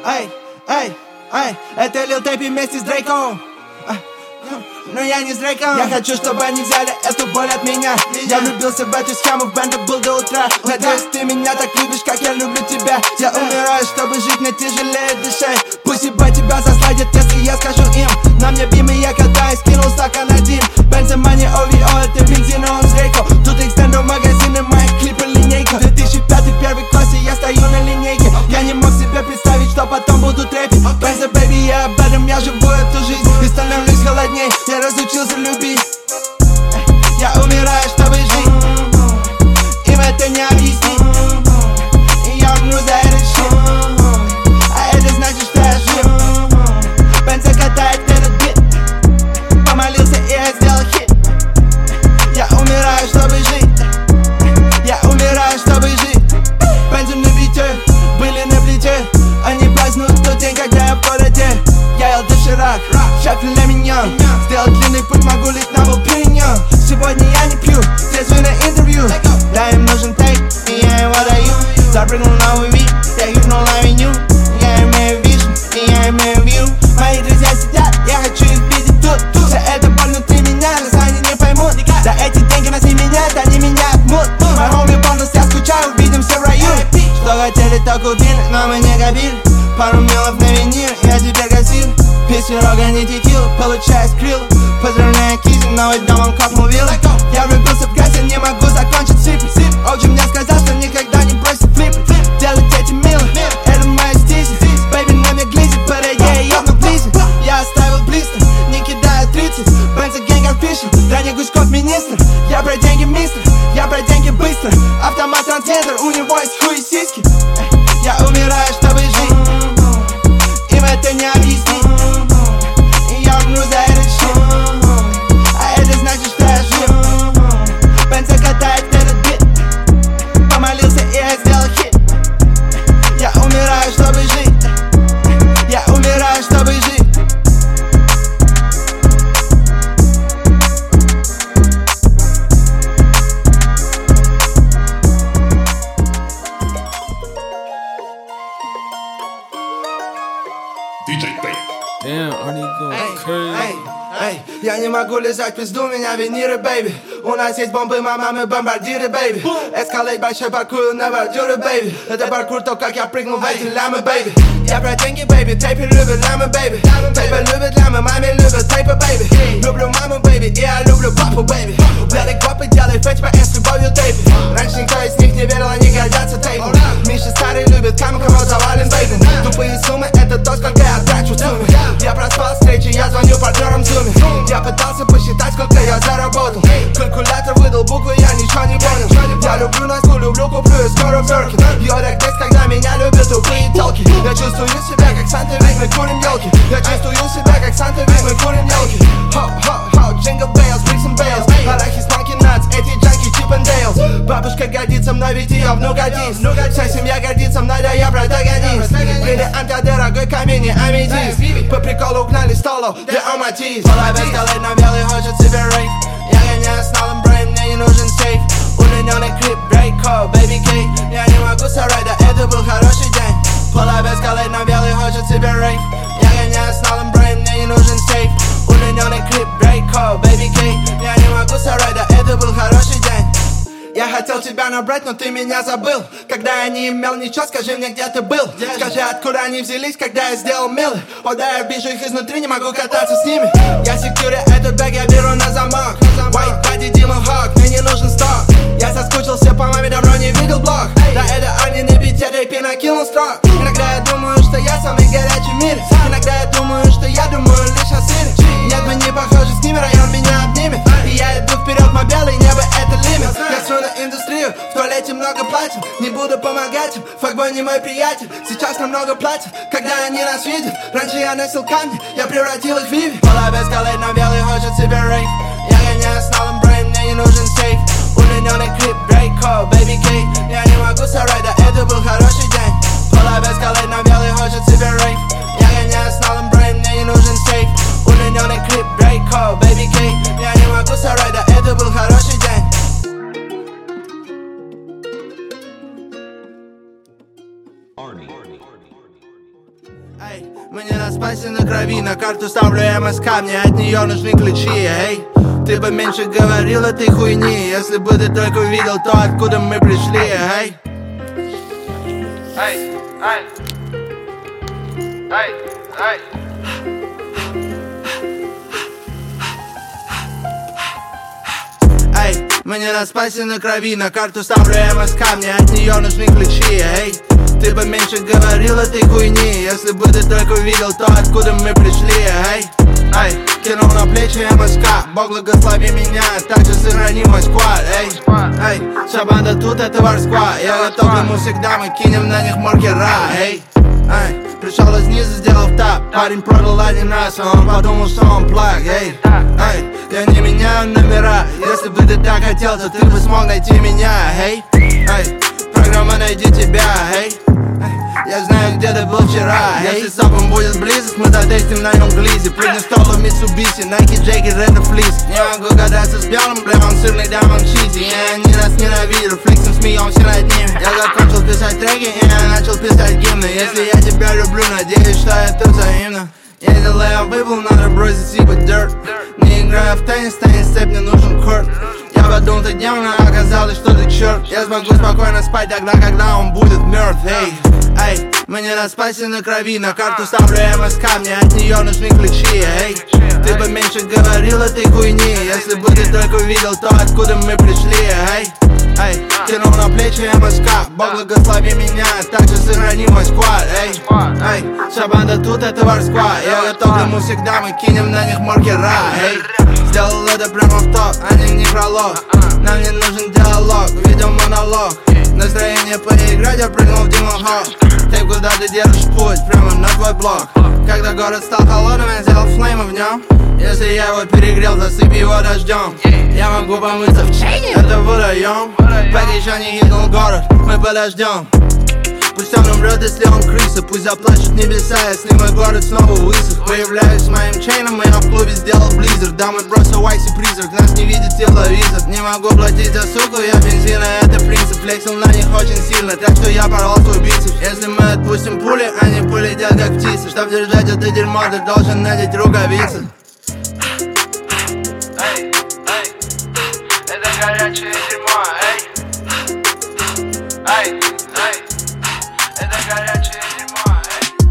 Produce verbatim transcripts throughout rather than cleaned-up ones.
Эй, эй, эй, это Лил Тэпи вместе с Дрейком. Но я не с Дрейком. Я хочу, чтобы они взяли эту боль от меня. Я влюбился в эту схему, в бенда был до утра. Надеюсь, ты меня так любишь, как я люблю тебя. Я умираю, чтобы жить, мне тяжелее дышать. Пусть ибо тебя засладят, если я скажу им. На мне бимы, я катаюсь, кинул стакан один. Бензомани, о ви о, это бензин, он с Дрейко. Тут экстендер магазины, мои клипы линейка. две тысячи пятый, первый классе, я стою на линейке. Я не мог себе представить, что потом буду трэпить. Бенза, бэйби, я об этом, я живу эту жизнь. И становлюсь холодней, я разучился любить. Я умираю, чтобы жить. Им это не объяснить. И я умру за этот shit. А это значит, что я жив. Бенза катает этот бит. Помолился и я сделал хит. Я умираю, чтобы жить. Я умираю, чтобы жить. Бенза на бите, были на плите. Они празднуют тот день, когда я в городе. Я ел доширак, шеф для меня. Сделал длинный путь, могу лить на Волпиньон. Сегодня я не пью, трезвый на интервью. Да, им нужен тейк, и я его даю. Запрыгнул на уви, я юрнул на авеню. Я имею вижн, и я имею вью. Мои друзья сидят, я хочу их видеть тут. Вся эта боль внутри меня, но они не поймут. Да эти деньги нас не меняют, они меняют мут. Мой хоми бонус, я скучаю, увидимся в раю. Что хотели, то купили, но мы не копили. Пару мелов на винир, я теперь гасил. Песню рога не текил, получаю скрилл. Поздравляю Кизи, новый дом он капнул вилл. Я влюбился в грязь, я не могу закончить сип. Оджи мне сказал, что никогда не бросит флип. Делать эти милы, это моя стизи. Бэйби на мне глизит, but я ее ближе. Я оставил блистер, не кидаю тридцать. Бенза гэнг офишл, ранее Гуськов министр. Я про деньги мистер, я про деньги быстро. Автомат трансцентр, у него есть хуй и сиськи. Я умираю, чтобы жить. Им это не объяснить. И я умру за этот shit. А это значит, что я жив. Бенза катает этот бит. Помолился и я сделал хит. Я умираю, чтобы жить. Я умираю, чтобы жить. Damn, Arnie going crazy. Эй, я не могу лизать пизду, меня виниры, бэйби. У нас есть бомбы, мама, мы бомбардиры, бэйби. Эскалейт большой, паркую на бордюры, бэйби. Это паркур, то как я прыгнул в эти лямы, бэйби. Я про деньги, бэйби, тейпи любит лямы, бэйби. Тейпи любит лямы, маме любит тейпы, бэйби. Люблю маму, бэйби, и я люблю папу, бэйби. Белый копы, делай фэтч по эс с любовью, тейпи. Раньше никто из них не верил, они гордятся тейпом. Миша старый любит камень, кого завален, бэйби. Тупые суммы, это то, сколько я трачу в сумме. Я проспал встречи, я звоню партнерам в зуме. Я пытался посчитать, сколько я заработал. Калькулятор выдал буквы, я ничего не понял. Я люблю Настю, люблю, куплю и скоро Беркин. Йодак здесь, когда меня любят тупые телки. Я чувствую себя, как Санта-Вик, мы курим елки. Я чувствую себя, как Санта-Вик, мы курим елки. Хоп-хоп-хоп, джингл бейлс, брикс бейлс. Арахис, манки, натс, эти джанки, чип энд дейлс. Бабушка гордится мной, ведь ее внук один. Вся семья гордится мной, да я протагонист. Бриллиант, дорогой камень и аметист. По приколу угнали столов, для аматист. Эскалейт на белый, хочет себе рейв. Я гоняю с налом брейм, мне не нужен сейф. Удлиненный клип, брейко, бэйби кей. Я не могу соврать, да это был хороший день. Полап эскалейт на белый, хочет себе рейв. Я гоняю с налом брейм, мне не нужен сейф. Удлиненный клип, брейко, бэйби кей. Я не могу соврать, да это был хороший день. Я хотел тебя набрать, но ты меня забыл. Когда я не имел ничего, скажи мне, где ты был. Скажи, откуда они взялись, когда я сделал милы. О да, я вижу их изнутри, не могу кататься с ними. Я секьюри этот бэг, я беру на замок. White body, Demon Hawk, мне не нужен сток. Я соскучился по маме, давно не видел блог. Да это Арни на бите, рэпи накинул строк. Иногда я думаю, что я самый горячий в мире. Иногда я думаю, что я думаю лишь о сыре. Нет, мы не похожи с ними, район меня обнимет. И я иду вперед, мой белый небо, это лимит. Я строю на индустрию, в туалете много платим. Не буду помогать им, факбой не мой приятель. Сейчас намного платят, когда они нас видят. Раньше я носил камни, я превратил их в Виви. Полап эскалейт на белый, хочет себе рейв. Я гоняю с налом брейм, мне не нужен сейф. Удлиненный клип, брейко, бэйби кей. Я не могу соврать, да это был хороший день. Полап эскалейт на белый, хочет себе рейв. Я гоняю с налом брейм, мне не нужен сейф. Удлиненный клип, брейко, бэйби кей. Я не могу соврать, да это был хороший день. Arnie. Эй, мы не на спасе на крови, на карту ставлю МСК, мне от нее нужны ключи, эй. Ты бы меньше говорил этой хуйни, если бы ты только увидел то, откуда мы пришли, эй. Эй, эй, эй, эй. Эй, мы не на спасе на крови, на карту ставлю МСК, мне от нее нужны ключи, эй. Ты бы меньше говорил этой хуйни, если бы ты только увидел то, откуда мы пришли, эй. Эй, кинул на плечи МСК, Бог благослови меня, также сохрани мой сквад, эй. Эй, вся банда тут это варсква, я готов к нему всегда, мы кинем на них маркера, эй. Эй, пришел из низа, сделал тап, парень продал один раз, а он подумал, что он плаг, эй. Эй, я не меняю номера, если бы ты так хотел, то ты бы смог найти меня, эй. Эй, программа найди тебя, эй. Я знаю, где ты был вчера. Если с Апом будет близость, мы затестим на нем глизи. Прыгни в столу Mitsubishi, Nike джекет, это флис. Не могу гадаться с белым, бля, он сырный, да, он чизи. Я не раз ненавидел, фликсом смеемся над ними. Я закончил писать треки, и я начал писать гимны. Если я тебя люблю, надеюсь, что это взаимно. Если я выпал, надо бросить типа dirt. Не играю в теннис, теннис цепь, мне нужен корт. Я подумал, ты демон, а оказалось, что ты черт. Я смогу спокойно спать тогда, когда он будет мертв, эй. Эй, мы не на спасе на крови, на карту ставлю МСК, мне от нее нужны ключи, эй. Ты бы меньше говорил этой хуйни, если бы ты только увидел то, откуда мы пришли, эй. Эй, кинул на плечи МСК, Бог благослови меня, также сохрани мой сквад, эй. Эй, вся банда тут это варсква, я готов к нему всегда, мы кинем на них маркера, эй. Сделал это прямо в топ, а не некролог. Нам не нужен диалог, видеомонолог. Настроение поиграть, я прыгнул в Demon Hall. Ты куда ты держишь путь, прямо на твой блок. Когда город стал холодным, я сделал флеймы в нем. Если я его перегрел, засыпь его дождем. Я могу помыться в чайне, это водоем. Пока еще не хитнул город, мы подождем. Пусть он умрет, если он крыса, пусть заплачут небеса, если мой город снова высох. Появляюсь с моим чейном, и я в клубе сделал близзард. Да, мы просто Вайси призрак, нас не видит тепловизор. Не могу платить за суку, я бензина, это принцип. Флексил на них очень сильно, так что я порвал свой бицепс. Если мы отпустим пули, они полетят как птицы. Чтоб держать это дерьмо, ты должен надеть рукавицы. Эй, эй, это горячее дерьмо, эй. Эй, эй, это горячее дерьмо, эй.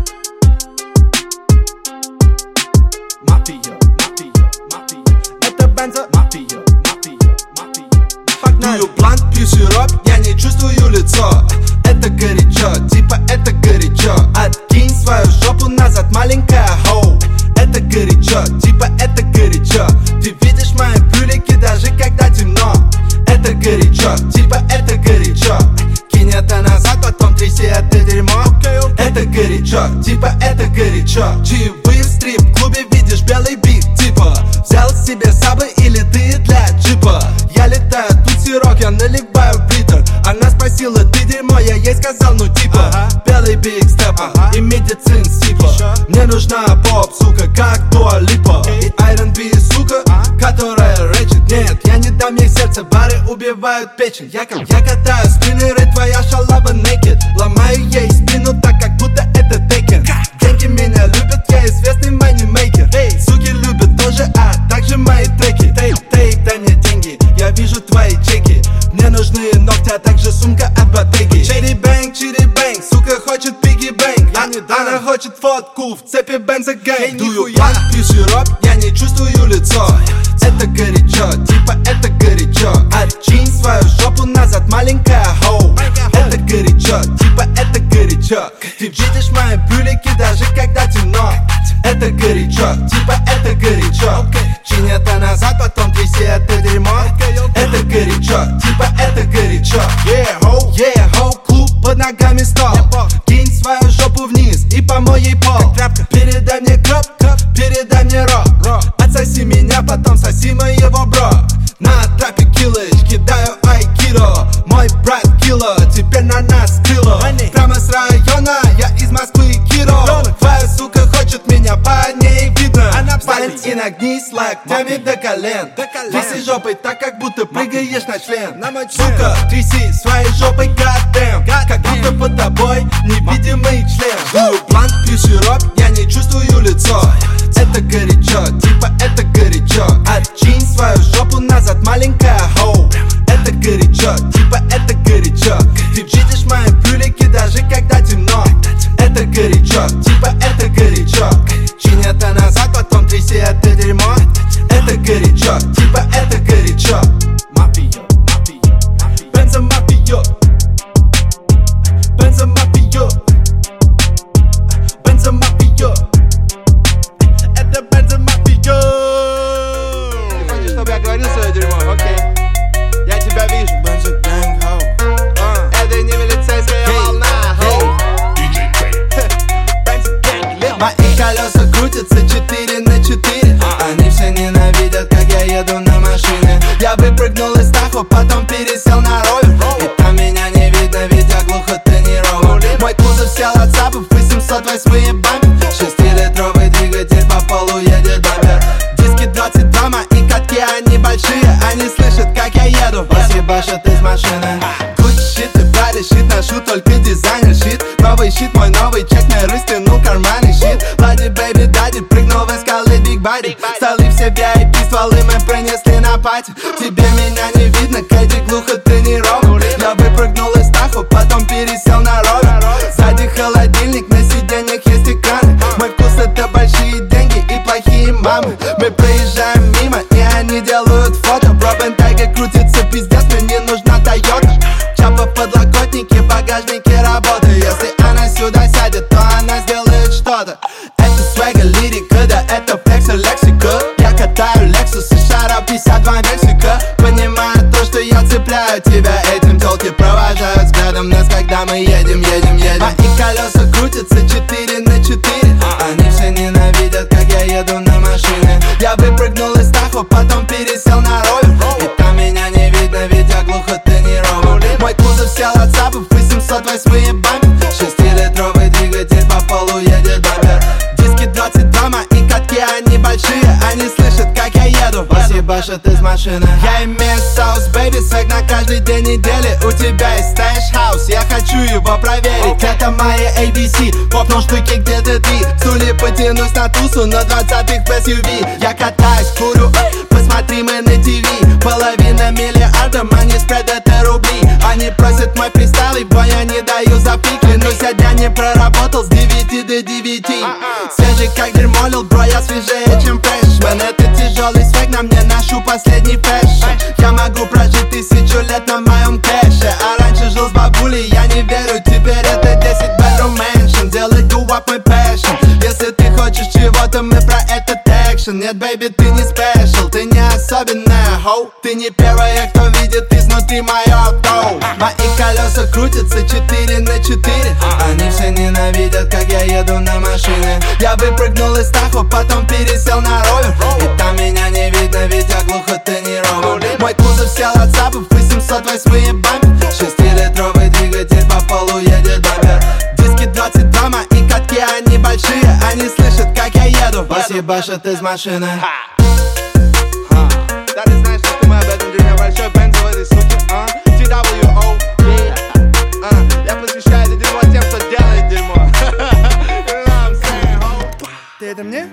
Мафия, мафия, мафия. Это Бензо. Мафия, мафия, мафия. Погнали. Дую блант, пью сироп, я не чувствую лицо. Это горячо, типа это горячо. Откинь свою жопу назад, маленькая хоу. Это горячо, типа это горячо. Ты видишь мои пюлики, даже когда темно. Это горячо, типа это горячо. Кинь это назад, потом тряси это дерьмо. Это горячо, типа это горячо. Чаевые в стрип-клубе, видишь белый бит, типа взял себе сабы или ты для джипа. Я летаю, тут сирок, я наливаю в литр. Она спросила, ты дерьмо, я ей сказал, ну типа ага. Белый биг степа ага. И медицин сипа. Мне нужна поп, сука, как Дуа Липа. И Айрон Би, сука, ага. Которая рэчит. Нет, я не дам ей сердце, бары убивают печень. Я, я катаю спиннеры, твоя шалава naked. Ломаю ей спину так, как будто это Tekken. Деньги меня любят, я известный манимейкер. Суки любят тоже, а также мои треки. Тейп, тейп, дай мне деньги, я вижу твои чеки. Мне нужны ногти, а также сумка от Bottega. Чири бэнг, чири бэнг, сука хочет пиги бэнг. Она хочет фотку в цепи Бенза гэнг. Дую блант, пью сироп, я не чувствую лицо. Это горячо, типа это горячо. Откинь свою жопу назад, маленькая хоу. Это горячо, типа это горячо. Ты видишь мои пюлики, даже когда темно. Это горячо, типа это горячо. Чинь это назад, потом тряси это дерьмо. Это горячо, типа это горячо. Yeah, ho, yeah, ho, клуб под ногами стол. Кинь свою жопу вниз и помой ей пол. Передай мне кроп, передай мне рок. Отсоси меня, потом соси моего бро. На трапе киллэч, кидаю айкидо. Мой брат кило, теперь на нас крыло. Прямо с района, я из Москвы, Киро. Твоя сука хочет меня, по ней видно. Валентина нагнись локтями до колен. Тряси жопой так, как будто прыгаешь на член. Сука, тряси своей жопой, goddamn, как будто под тобой невидимый член. Жую блант, пью сироп, я не чувствую лицо. Это горячо, типа это горячо. Отчинь свою жопу назад, маленькая хоу. Это горячо, типа это горячо. Ты видишь мои плюлики даже когда темно. Это горячо, типа это горячо. Чинь это назад, потом тряси это дерьмо. Это горячо, типа это горячо. Мафия, мафия, мафия. Бензомафия. Бензомафия. Бензомафия. Это бензомафия. Ты хочешь, чтобы я говорил свое дерьмо? Окей. Я тебя вижу. Бензогэнг, хоу. Это не милицейская волна, хоу. Мои колеса крутятся четыре на четыре. Они все ненавидят, как я еду на машине. Я выпрыгнул из Тахо, потом пересел на ровер. И там меня не видно, ведь я глухо тренирован. Мой кузов сел от ЦАПов, восемьсот восьмые бампер. Шестилитровый двигатель, по полу едет бампер. Диски двадцать два, мои катки, они большие. Они слышат, как я еду, посъебашат из машины. Gucci щит и Prada щит, ношу только дизайнер щит. Новый щит, мой новый чек, не растянул карманы щит. Лади, бэйби, дади, прыгнул в эскалы, биг бади. Столы все ви ай пи, стволы мы принесли на пати. Тебе меня не видно, Кэдди глухо тренирован. Я выпрыгнул из Тахо, потом пересел на ровер. Сзади холодильник, на сиденьях есть экраны. Мой вкус это большие деньги и плохие мамы. Мы проезжаем мимо, и они делают фото. Бро, Бентайга крутится, пиздец, мне не нужна Тойота. Чапа в подлокотнике, багажнике работы. Если она сюда сядет, то она сделает что-то. Это свега, лирика, да это флекса, лексика. Я катаю Lexus и шара пятьдесят два Мексика. Понимаю то, что я цепляю тебя этим. Тёлки провожают взглядом нас, когда мы едем, едем, едем. Мои колеса крутятся четыре на четыре. Они все ненавидят, как я еду на машине. Я выпрыгнул из Тахо, потом пересел на ровер. И там меня не видно, ведь я глухо тренирован. Мой кузов сел от ЦАПов, восемьсот восьмые бампер. Шестилитровый двигатель, по полу едет бампер. Диски двадцать два, мои катки, они большие. Они слышат, как я еду, посъебашат из машины. Я имею соус, бэйби, свек на каждый день недели. У тебя есть стэш хаус, я хочу его проверить. Это мои эй би си, попнул штуки где-то три. Стулья потянусь на тусу, на двадцатых в эс ю ви. Я катаюсь, курю, посмотри мы на ти ви. Половина миллиарда, money spread это рубли. Они просят мой фристайл, и бой я не даю за пик. Клянусь, я дня не проработал с девяти до девяти. Свежий как дерьмо, лил, бро, я свежее, чем фрешмен. Это тяжелый свек, на мне ношу последний фэшн. Я могу прожить тысячу лет на моем кэше. А раньше жил с бабулей, я не верю, теперь это десять bedroom mansion. Делай дувап мой passion. Если ты хочешь чего-то, мы про этот экшен. Нет, бэйби, ты не спешл, ты не особенная, хоу. Ты не первая, кто видит изнутри мое авто. Мои колеса крутятся четыре на четыре. Они все ненавидят, как я еду на машине. Я выпрыгнул из Тахо, потом пересел на ровер. И там меня не видно, ведь я глухо тренирован. Мой кузов сел от ЦАПов, восемьсот восьмые бампер. Шестилитровый двигатель, по полу едет бампер. Диски двадцать два, мои катки, они большие. Они слышат, как я еду, посъебашат из машины. Да ты знаешь, что мы об этом дерьме. Большой бензо в этой суке, а? ти дабл ю о, yeah. а, Я посвящаю это дерьмо тем, кто делает дерьмо. Ты это мне?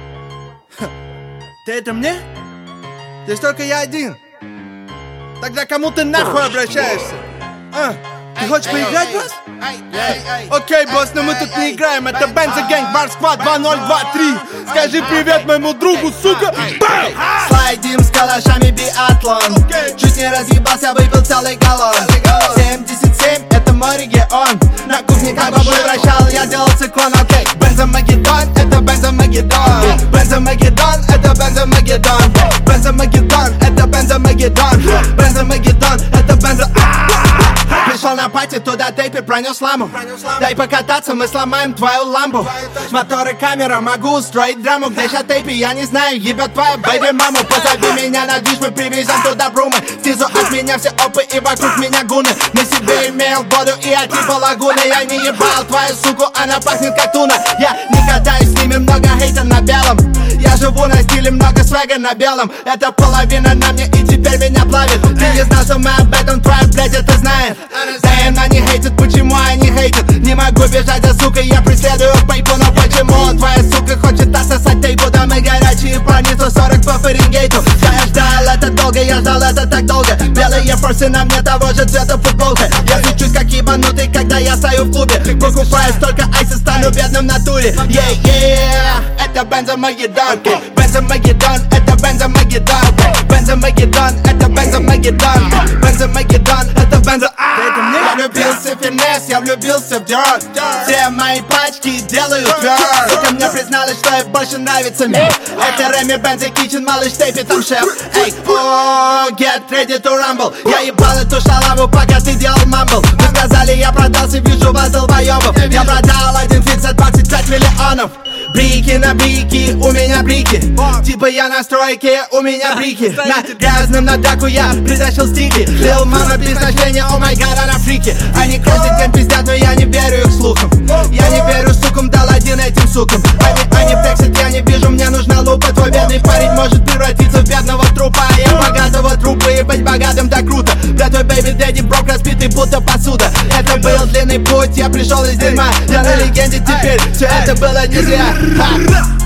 Ты это мне? Здесь только я один. Тогда кому ты нахуй обращаешься? А? Ты хочешь поиграть, босс? Окей, босс, но мы тут не играем. Это Бензогэнг, Бар Сквад два ноль два три. Скажи привет моему другу, сука. Слайдим с калашами биатлон. Чуть не разъебался, выпил целый галлон. семьдесят семь, это мой регион. На кухне как бабой вращал, я делал циклон. Окей, Бензомагеддон, это Бензомагеддон. Бензомагеддон, это Бензомагеддон. Бензомагеддон, это Бензомагеддон. Бензомагеддон, это Бензо. Пришел на пати, туда тейпер пронес ламу. Дай покататься, мы сломаем твою ламбу. Мотор и камера, могу устроить драму. Где сейчас тейпи, я не знаю, ебет твоя бэйби маму. Позови меня на движ, мы привезем туда брумы. Снизу от меня все опы и вокруг меня гуны. На себе имел воду и от типа лагуны. Я не ебал твою суку, она пахнет как туна. Я не катаюсь с ними, много хейта на белом. Я живу на стиле, много свега на белом. Это половина на мне и теперь меня плавит. Ты не знал, что мы об этом, твоя блядь это знает. Да она не хейтит, почему они хейтят? Не могу бежать за сукой, я преследую пейпу. Но почему твоя сука хочет отсосать тейпу? Да мы горячие парни, сто сорок по Фаренгейту. Да я ждал это долго, я ждал это так долго. Белые форсы на мне того же цвета футболка. Я кричусь как ебанутый, когда я стою в клубе. Покупаю столько айса, стану бедным в натуре. Yeah, yeah, это Бензомагеддон. Бензомагеддон, это Бензомагеддон. Бензомагеддон, это Бензомагеддон. Бензомагеддон, это Бензо. Я влюбился в финес, я влюбился в дёрт. Все мои пачки делают тверд. Сука мне призналась, что ей больше нравится мне. Это Реми Бензи Кичен, малыш тейпи там шеф. Эй, о, get ready to rumble. Я ебал эту шалаву, пока ты делал мамбл. Вы сказали, я продался, вижу вас долбоёбов. Я продал один фит за двадцать пять миллионов. Брики на брики, у меня брики. Типа я на стройке, у меня брики. На грязном на драку я притащил стики. Лил мама без значения, о май гад, она фрики. Они каждый день пиздят, но я не верю их слухам. Я не верю сукам, дал один этим сукам. Они, они флексят, я не вижу, мне нужна лупа. Твой бедный парень может превратиться в бедного трупа. Я богатого трупа, и быть богатым так круто. Да твой бэйби дэдди брок разбитый, будто посуда. Это был длинный путь, я пришел из дерьма. Я на легенде теперь, все это было не зря. Ha!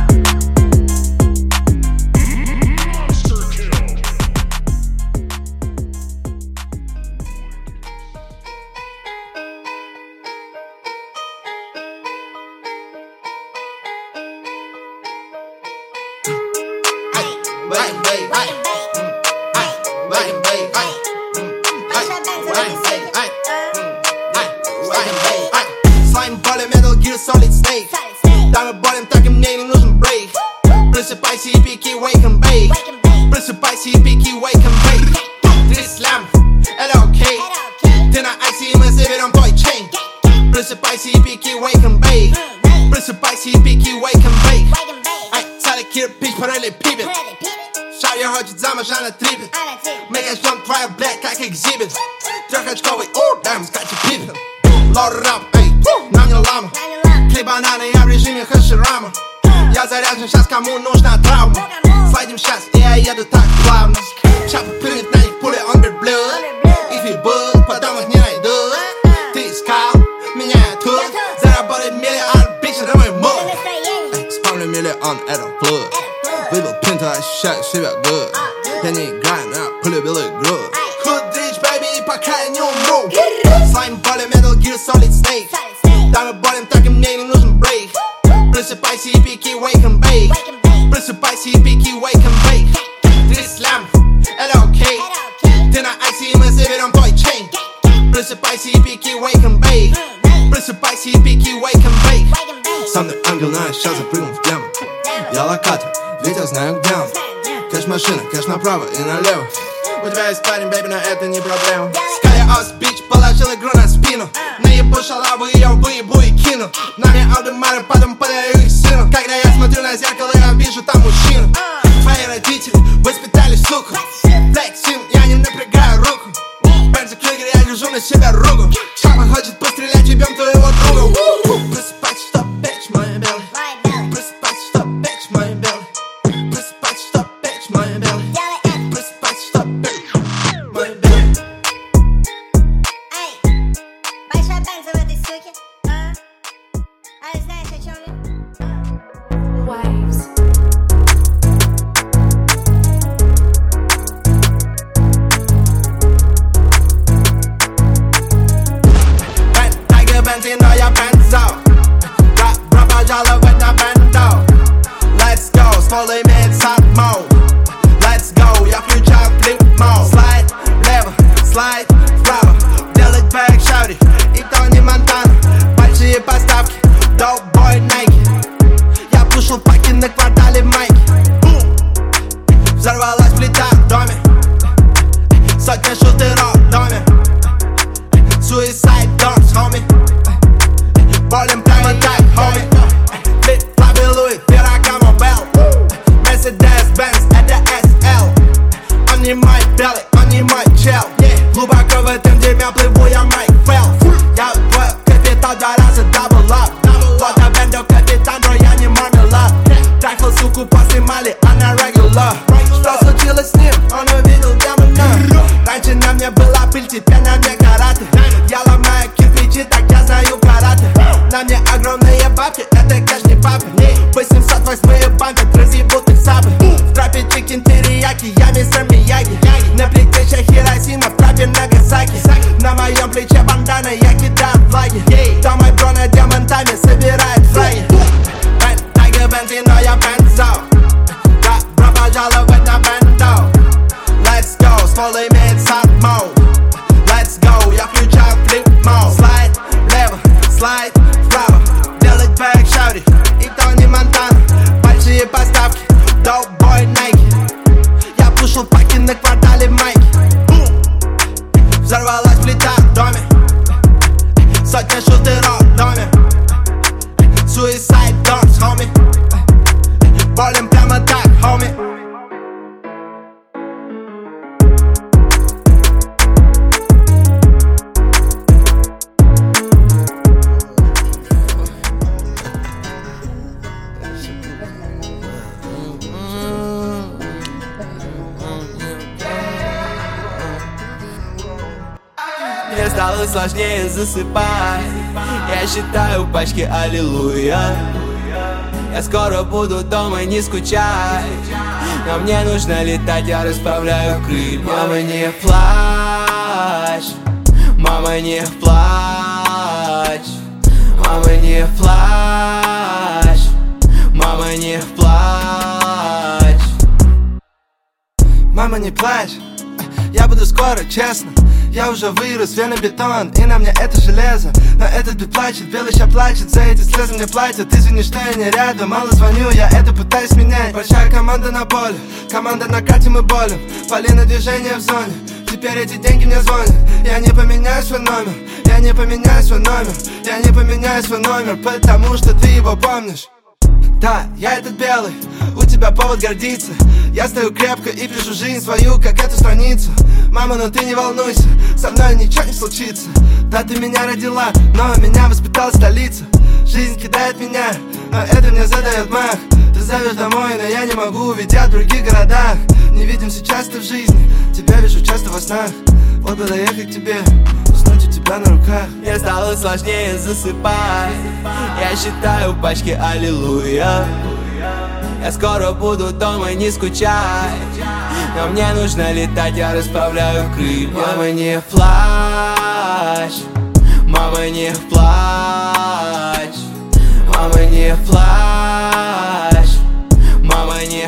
Просыпайся и пики, wake and bake. Просыпайся и пики, wake and bake. Ты слям, это окей. Ты на айсе, и мы заберем твой чейн. Просыпайся и пики, wake and bake. Просыпайся и пики, wake and bake. Ай, целый кирпич параллелепипед. Шарья хочет замуж, она трипит. Мы ждем твоя блядь, как экзибит. Трехочковый, у, дай ему скачет пипет. Лор рап, эй, нам не лама. Клей бананы, я в режиме хаширама. Я заряжен, сейчас кому нужна травма. Слайдим сейчас, и я еду так плавно. Сейчас плюнет на них пули, он берет блюд. Их ебут, потом их не найдут. Ты искал меня тут. Заработать миллион, бич, это мой муд. Спамлю миллион, это флуд. Выбил пинту, ощущаю себя good. Я не играю, но я полюбил игру. Hood rich, baby, пока я не умру. Слайм боли, Metal Gear Solid Snake. Да мы болим, так и мне не нужен брейк. Просыпайся и пики, wake and bake. Просыпайся и пики, wake and bake. Ты слям, это окей. Ты на айсе, и мы заберем твой чейн. Просыпайся и пики, wake and bake. Просыпайся и пики, wake and bake. Со мной ангел, но я сейчас запрыгнул в яму. Я локатор, ведь я знаю где он. Кэш машина, кэш направо и налево. У тебя есть парень, бэйби, но это не проблема. Ская Ос Бич, положил игру на спину. Наебу шалаву, ее выебу и кину. На мне Аудемары, потом подарю их сыну. Когда я смотрю на зеркало, я вижу там мужчину. Твои родители воспитали суку. Флексим, я не напрягаю руку. Бензо Крюгер, я держу на себя руку. Шапа хочет пострелять, ебем твоего друга. Просыпайся, что бич, мой белый. Просыпайся, что бич, мой белый. Просыпайся, что бич, мой белый. Просыпайся, что бич, мой белый. Эй, большой бензо в этой суке, а? А знаешь, о чем я? Waves. Но я бензо. Добро пожаловать на бендо. Let's go, ствол имеет сад мод. Let's go, я включаю флип мод. Слайд влево, слайд вправо. Делать бэк шаури, и то не Монтана. Большие поставки, доп-бой Nike. Я пушил паки на квартале Майки. Взорвалась плита в доме. Сотня шутеров в доме. Suicide doors, homie. Болим прямо так, homie. Флип, флапи, Луи, Феррагамо, Белл. было? Что случилось с ним? Он увидел демона. Раньше на мне была пыль, теперь на мне караты. Я ломаю кирпичи, так я знаю карате. На мне огромные бабки, это кэш не папы. восемьсот восьмые бампят, разъебут их сабы. В трапе чикен терияки, я мистер Мияги. На плите Хиросима, в трапе Нагасаки. На моем плече бандана, я кидаю флаги. Там мой бро над диамантами собирает флаги. Тайгер Бензи, но я бензо. Добро пожаловать на бендо. Let's go, ствол имеет сад-моу. Let's go, я включаю флип-моу. Слайд влево, слайд вправо. Делать бэк, шаури, и Тони Монтана. Большие поставки, доп-бой Nike. Я пушил паки на квартале Майки. Взорвалась плита в доме. Сотня шутеров в доме. Suicide dogs, homie. Болим прямо так, homie. Мне стало сложнее засыпать. Я считаю пачки аллилуйя. Я скоро буду дома, не скучай. Но мне нужно летать, я расправляю крылья. Мама, не плачь. Мама, не плачь. Мама, не плачь. Мама, не плачь. Мама, не плачь. Я буду скоро, честно. Я уже вырос, вены бетон, и на мне это железо. Но этот бит плачет, белый ща плачет. За эти слезы мне платят, извини, что я не рядом. Мало звоню, я это пытаюсь менять. Большая команда на поле, команда на карте, мы болим. Полина движение в зоне, теперь эти деньги мне звонят. Я не поменяю свой номер, я не поменяю свой номер. Я не поменяю свой номер, потому что ты его помнишь. Да, я этот белый, у тебя повод гордиться. Я стою крепко и пишу жизнь свою, как эту страницу. Мама, ну ты не волнуйся, со мной ничего не случится. Да, ты меня родила, но меня воспитала столица. Жизнь кидает меня, но это мне задает мах. Ты зовешь домой, но я не могу, ведь я в других городах. Не видимся часто в жизни, тебя вижу часто во снах. Вот бы доехать к тебе, уснуть у тебя на руках. Мне стало сложнее засыпать. Я считаю пачки аллилуйя. Я скоро буду дома, не скучай. Но мне нужно летать, я расправляю крылья. Мама, не плачь. Мама, не плачь. Мама, не плачь. Мама, не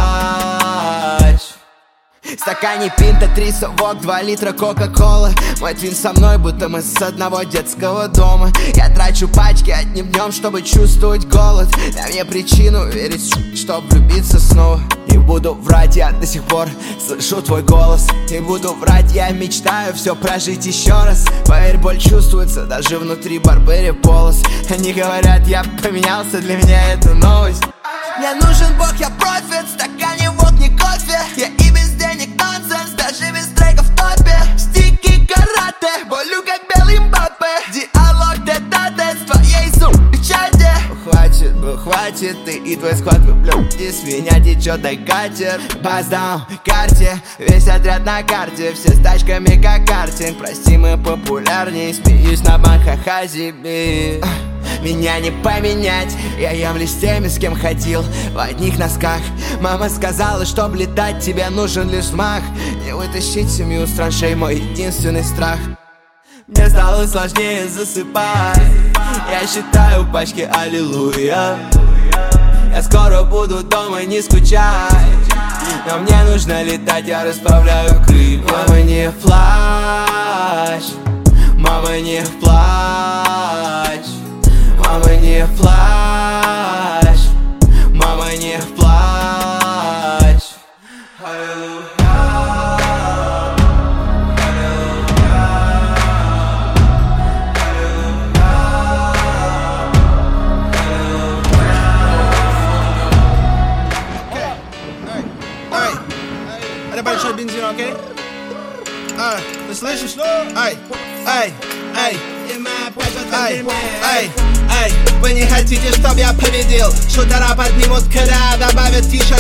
плачь. В стакане пинта, три совок, два литра кока-колы. Мой твин со мной, будто мы с одного детского дома. Я трачу пачки одним днем, чтобы чувствовать голод. Дай мне причину верить, чтоб влюбиться снова. Не буду врать, я до сих пор слышу твой голос. Не буду врать, я мечтаю все прожить еще раз. Поверь, боль чувствуется даже внутри Барбери полос. Они говорят, я поменялся, для меня это новость. Мне нужен бог, я профит, в стакане вод, не кофе. Я и без денег нонсенс, даже без трека в топе. Стики карате, болю как белый Мбаппе. Диалог тет-а-тет с твоей сумкой в чате. Хватит, бро, хватит, ты и твой склад, вы блюдите, с меня течет дай катер. Баздаун, карте, весь отряд на карте. Все с тачками как картинг, прости, мы популярней. Смеюсь на банках Азиби. Меня не поменять, я ем с теми, с кем ходил в одних носках. Мама сказала, чтоб летать, тебе нужен лишь мах. Не вытащить семью с траншей, мой единственный страх. Мне стало сложнее засыпать. Я считаю пачки аллилуйя. Я скоро буду дома, не скучай. Но мне нужно летать, я расправляю крылья. Мама, не плачь. Мама, не плачь. Мама, не плачь. Мама, не плачь. Аллилуйя. Это большой бензин, окей? А, ты слышишь? Ай, ай, ай. Ай, ай, ай, вы не хотите, чтоб я победил? Шутера поднимут, когда добавят фишер килл.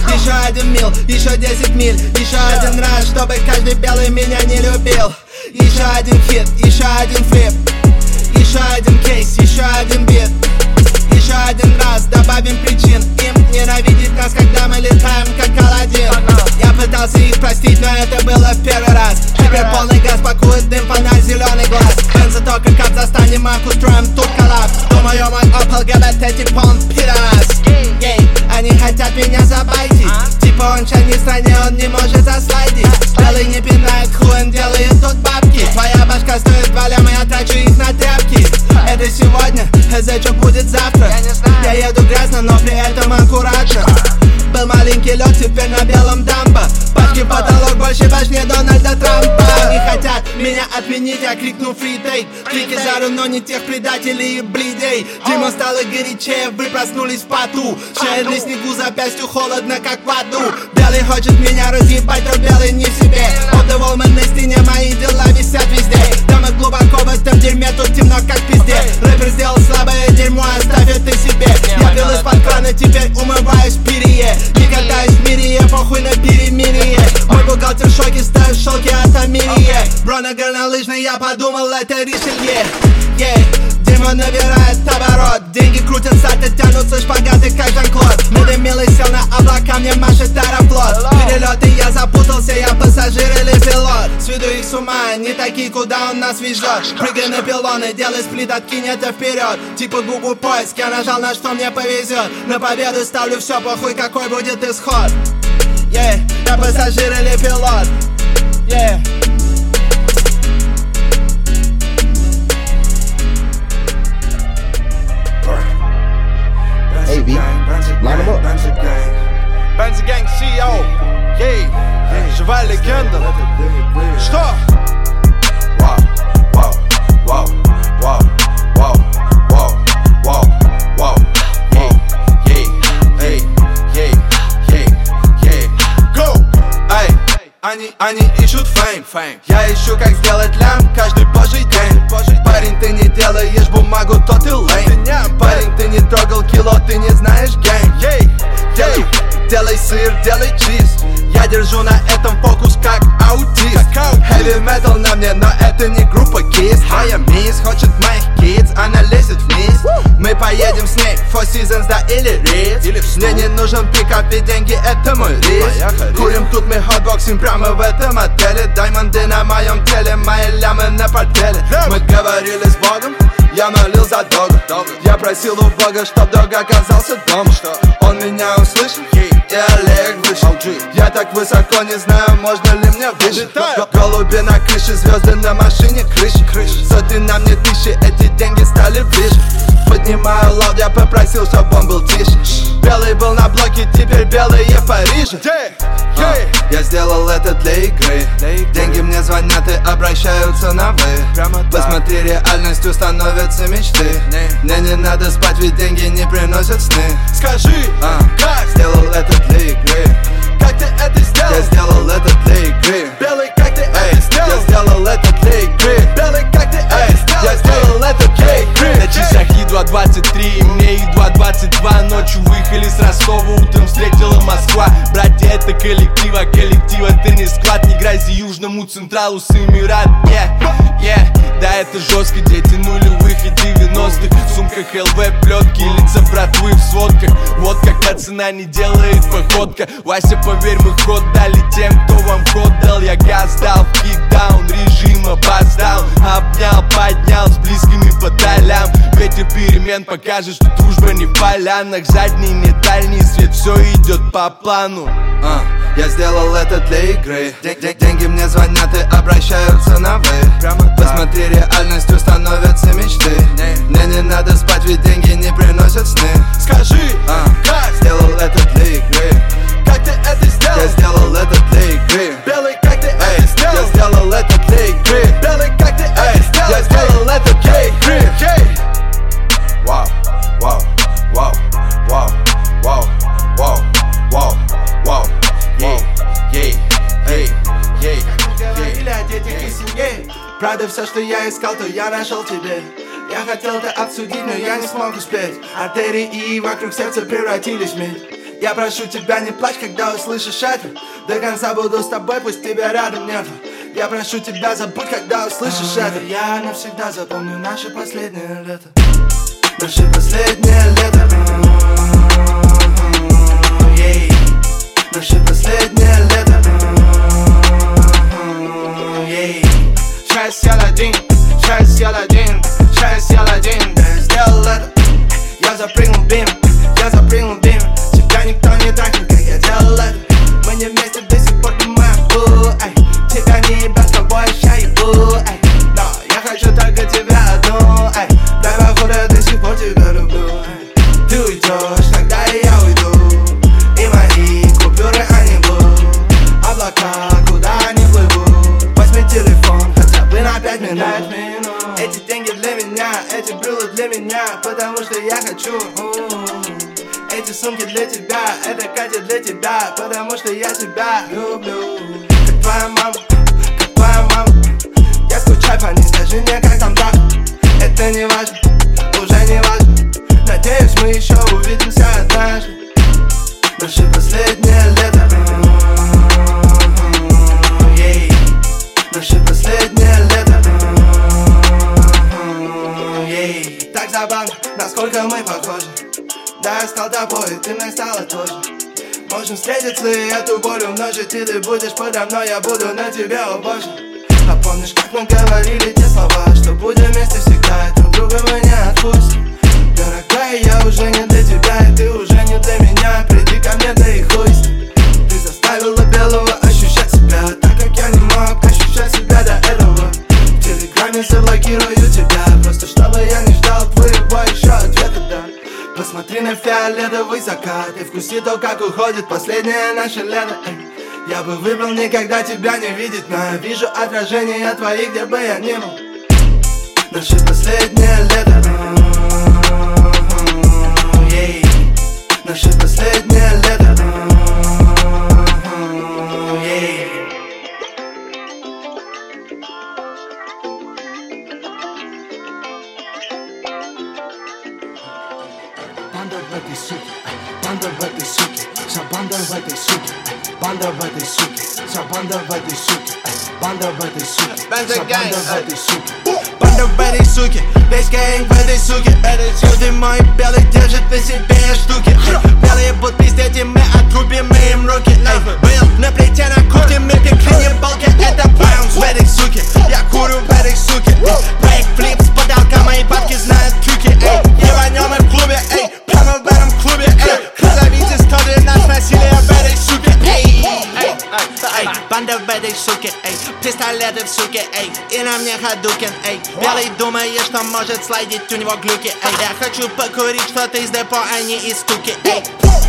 Еще один мил, еще десять миль, еще один раз, чтобы каждый белый меня не любил. Еще один хит, еще один флип, еще один кейс, еще один бит. Еще один раз добавим причин им ненавидеть нас, когда мы летаем как Аладдин. Я пытался их простить, но это было в первый раз. Теперь полный газ, пакует дым, фонарь, зеленый глаз. Бензотока, кап, застанем их, устроим тут коллапс. Думаю, мой опал ГБТ, типа он пидорас. Ей, они хотят меня забайтить. Типа он в чайной стране, он не может заслайдить. Белый не пинает, хуй, он делает тут бабки. Твоя башка стоит два ляма, я трачу их на тряпки. Это сегодня, за что будет завтра? Я еду грязно, но при этом аккуратно. Был маленький лед, теперь на белом дамба. Пачки потолок больше башни Дональда Трампа. Они хотят меня отменить, я крикну фритейк. Крики жару, но не тех предателей и блидей. Дима стало горячее, вы проснулись в поту. Шея на снегу, запястью холодно, как в аду. Белый хочет меня разъебать, но белый не в себе. Обдаволман на стене, мои дела висят везде. Там и глубоко в этом дерьме, тут темно, как пизде. Рэпер сделал слабое дерьмо, оставь это себе. Я пил из-под крана, теперь умываюсь в перье. Не катаюсь в мире, я похуй на перемирие. Мой бухгалтер в шоке, ставит в шоке от Амирия. Бро на горнолыжной, я подумал, это Ришелье. Yeah. Дерьмо набирает оборот, деньги крутятся, тянутся шпагаты, как Жан-Клод. Медомилый сел на облака, мне машет Аэрофлот. Перелеты, я запутался, я пассажир или пилот. Сведу их с ума, не такие, куда он нас везет. Прыгай на пилоны, делай сплит, откинь это вперед. Типа Google поиск, я нажал, на что мне повезет. На победу ставлю все, похуй, какой будет исход. Yeah, я пассажир или пилот. Yeah. Hey, B, line them up. Benz Gang си и о, ей, живая легенда. Что? Вау, вау, вау, вау, вау, вау, вау, вау, ей, ей, ей, ей, ей, ей. Go! Эй, они, они ищут фейм, фейм. Я ищу, как сделать лям каждый божий день. Парень, ты не делаешь бумагу, то ты лейм. Парень, ты не трогал кило, ты не знаешь гейм. Делай, делай сыр, делай чиз. Я держу на этом фокус, как аутист. Heavy metal на мне, но это не группа Kiss. Моя мисс хочет моих kids, она лезет вниз. Мы поедем с ней, Four Seasons, да или Ritz. Мне не нужен пикап и деньги, это мой риск. Курим тут мы хотбоксим прямо в этом отеле. Даймонды на моем теле, мои лямы на портфеле. Мы говорили с Богом, я молил за Дога. Я просил у Бога, чтоб Дог оказался дома. Он меня услышал, и Олег вышел. Я так высоко, не знаю, можно ли мне выше. Голуби на крыше, звезды на машине, крыши. Сотни на мне тысячи, эти деньги стали ближе. Поднимаю лаут, я попросил, чтоб он был тише. Белый был на блоке, теперь белые в Париже. а, Я сделал это для игры. Деньги мне звонят и обращаются на вы. Посмотри, реальностью становятся мечты. Мне не надо спать, ведь деньги не приносят сны. Скажи, а, как? Сделал это для игры. Как ты это сделал? Я сделал это для игры. Белый, как ты Эй, это сделал? я сделал это для игры. Белый, как ты это сделал? Я сделал это для игры. На часах едва двадцать три, и мне едва двадцать два. Ночью выехали с Ростова, утром встретила Москва. Братья, это коллектив, а коллектив это не склад. Не грязи Южному Централу с Эмират. Yeah, yeah. Да, это жестко, дети нулевых и девяностых. В сумках ЛВ, плетки, лица братвы в сводках. Вот какая цена не делает походка. Вася, поверь, мы ход дали тем, кто вам ход дал. Я газ дал, кикдаун, режима бас-даун. Обнял, поднял, с близкими по долям. Ветер перемен покажет, что дружба не в полянах. Задний, не дальний свет, все идет по плану. а, Я сделал это для игры. Ден- Деньги мне звонят и обращаются на вы. Посмотри, реальностью становятся мечты. Мне не надо спать, ведь деньги не приносят сны. Скажи, а, как? Сделал это для игры. Как ты это сделал? Я сделал это для игры. Белый, как ты Эй, это сделал? я сделал это для игры. Белый, как ты это Эй, сделал? я сделал это для игры. Вау, вау, вау, вау, вау, вау, вау, вау, ей, ей, ей, ей, Говорили о детях и семье. Правда, все, что я искал, то я нашел тебе. Я хотел это обсудить, но я не смог успеть. Артерии и вокруг сердца превратились в медь. Я прошу тебя, не плачь, когда услышишь это. До конца буду с тобой, пусть тебя рядом нету. Я прошу тебя, забудь, когда услышишь это. Я навсегда запомню наше последнее лето. Наше последнее лето. Ей. Наше последнее лето. Ей. Шесть я один, шесть я один, шесть я один. Да я сделал это. Я запрыгнул бим, я запрыгнул бим. Тебя никто не трахнет, как я делал это. Мы не вместе до сих пор, ты моя бу, эй. Тебя не ебать, с тобой я ебу, эй. Но я хочу только тебя одну, эй. Дай походу, я до сих пор тебя люблю, эй. Ты уйдешь, тогда и я уйду. И мои купюры, они будут. Облака, куда они плывут. Возьми телефон, хотя бы на пять минут. Эти деньги для меня, эти брюлы для меня. Потому что я хочу. Эти сумки для тебя, это Катя для тебя. Потому что я тебя люблю. Как твоя мама, как твоя мама. Я скучаю по ней, скажи мне, как там так. Это не важно, уже не важно. Надеюсь, мы еще увидимся однажды. Наше последнее лето. Ей. Наше последнее лето. Ей. Так забавно, насколько мы похожи. Да, я стал тобой, и ты мне стала тоже. Можем встретиться и эту боль умножить. И ты будешь подо мной, я буду на тебе, о боже. А помнишь, как мы говорили те слова, что будем вместе всегда, и друг друга мы не отпустим. Дорогая, я уже не для тебя, и ты уже не для меня. Приди ко мне, да и хуй с ним. Ты заставила белого ощущать себя так, как я не мог ощущать себя до этого. В телеграме заблокирую тебя, просто чтобы я не ждал твоего еще ответа, да. Посмотри на фиолетовый закат и вкуси то, как уходит последнее наше лето, эй. Я бы выбрал никогда тебя не видеть, но я вижу отражение твоих, где бы я ни был. Наше последнее лето. Ей. Наше последнее лето. Ей. Банда в этой суке, банда в этой суке, вся банда в этой суке, банда в этой суке, вся банда в этой суке, банда в этой суке, вся банда в этой суке. Банда в этой суке, весь гэнг в этой суке. Каждый мой белый держит на себе штуки. Белые будут пиздеть, и мы отрубим им руки. Был на плите на кухне, мы пекли не балки. Это баунс в этой суке, я курю в этой суке. Бэкфлип с потолка, мои бабки знают трюки. Ебанем и в клубе, эй, прямо в этом клубе, эй. Назовите историю нас насилия в этой суке, эй. Банда в этой суке, эй. Пистолеты в суке, эй. И на мне Хадукин, эй. Белый думает, что может слайдить у него глюки, эй. Я хочу покурить что-то из депо, а не из стуки, эй.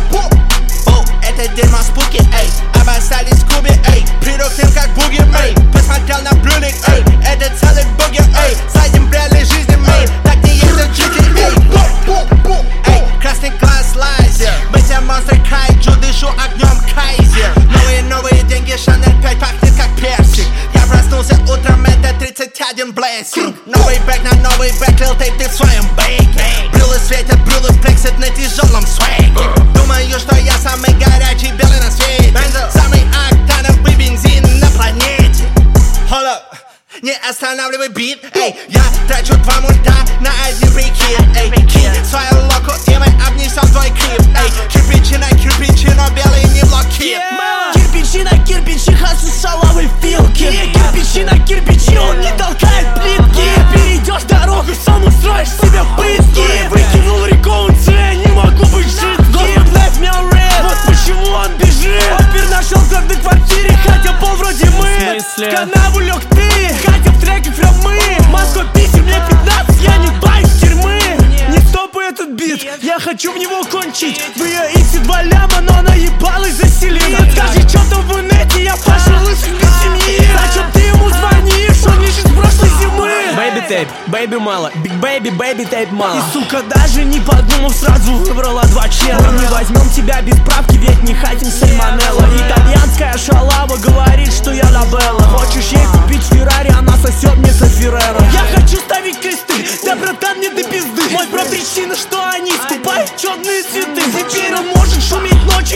О, это дерьмо спуки, эй. Обоссались в клубе, эй. Приду к ним как буги, эй. Посмотрел на брюлик, эй. Это целый бугер, эй. Зайдем в реальной жизни, эй. Так не есть в джите, эй. Эй, красный глаз лазер. Мы все монстры кайджу, дышу огнем кайзер. Новые, новые деньги, Шанель пять пахнет как персик. Я проснулся утром, это тридцать один блессинг. Новый бэк на новый бэк, лил тейп ты в своем бейке. Брюлы светят, брюлы флексят на тяжелом свеке. Думаю, что я самый горячий белый на свете. Самый октановый бензин на планете. Hold up. Не останавливай бит, эй. Я трачу два мульта на один прикид, эй. Кинь свою локу, и мы обнесем твой крип, эй. Кирпичи на кирпичи, но белый не блокирует. Кирпичи на кирпичи, хасы шаловые филки. Кирпичи на кирпичи, он не толкает плитки. Перейдешь дорогу, сам устроишь себе пытки. Выкинул реконцы, не могу быть жидким. Господь, life me on red, вот почему он бежит. Вампир нашел в одной квартире, хотя пол вроде мы. В канаву лег ты, Катя в треках прям мы. Москва писем, мне пятнадцать, я не боюсь тюрьмы. Не стопай этот бит, я хочу в него кончить. В ее иксе два ляма, но она ебалась за селину. Скажи, что там в инете, я пошел лысый без семьи. Зачем ты ему звонишь, он ищет с прошлой зимы. Бэйби тейп, бэйби мало, биг бэйби, бэйби тейп мало. И сука даже не подумав, сразу выбрала два чела. Мы не возьмем тебя без правки, ведь не хотим сальмонелла. Итальянская шалава говорит, что я Лабелла. Хочешь ей купить Феррари, она сосет мне со Феррера. Я хочу ставить кресты, да братан, мне до пизды. Мой про причина, что они скупают черные цветы. Теперь он может шуметь ночью.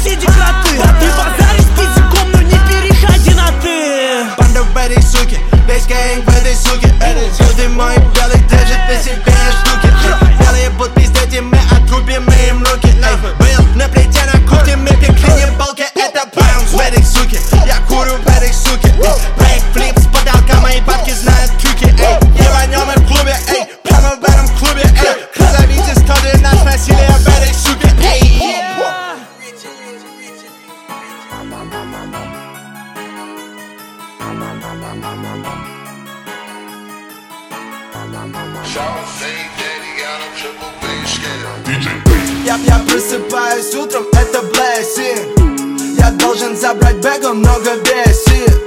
соседи кроты. Да ты базаришь языком, но не переходи на ты. Банда в этой суке, весь гэнг в этой суке. Люди мой белый держит на себе штуки. Белые будут пиздеть, и мы отрубим им руки. Был на плите на кухне, мы пекли не полки. Это баунс в этой суке, я курю в этой суке. Брейк, флип с потолка, мои бабки знают трюки. Ебанем и в клубе, эй, прямо в этом клубе, эй. Назовите историю наш насилие в этой суке, эй. Я, я просыпаюсь утром, это blessing. Я должен забрать бэга, много бесит.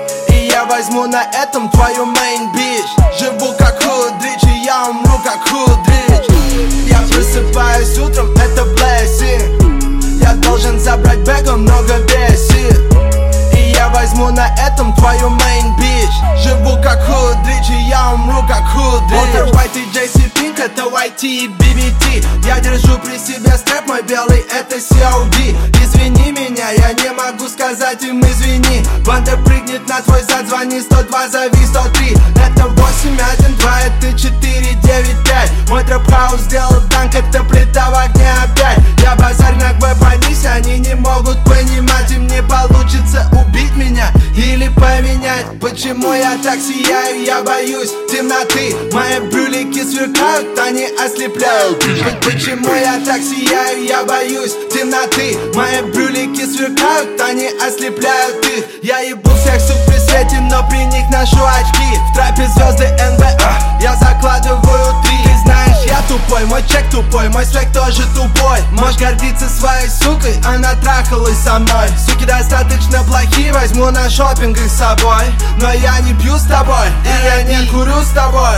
И я возьму на этом твою main bitch. Живу как худрич, и я умру как худрич. Я просыпаюсь утром, это blessing. Я должен забрать бэга, много бесит. И я возьму на этом твою main bitch. Живу как худрич, и я умру как худрич. Walter White и Джей Си Pink, это уай ти и би би ти. Я держу при себе стрэп, мой белый это си о ди. Извини меня, я не могу сказать им извини. Банда прыгнет на твой зад, звони сто два, зови сто три. Это восемь один два, это четыре девять пять. Мой трэп-хаус сделал данк, это плита в огне опять. Я базарь на ГБ, понись, они не могут понимать. Им не получится убить меня или поменять. Почему я так сияю, я боюсь темноты. Мои брюлики сверкают, они ослепляют. Почему я так сияю, я боюсь темноты. Мои брюлики сверкают, они ослепляют их. Я ебу всех сук при свете, но при них ношу очки. В трапе звезды эн бэ а, я закладываю три. Ты знаешь, я тупой, мой чек тупой, мой свек тоже тупой. Можешь гордиться своей сукой, она трахалась со мной. Суки достаточно плохие, возьму на шопинг их с собой. Но я не пью с тобой, и я не курю с тобой.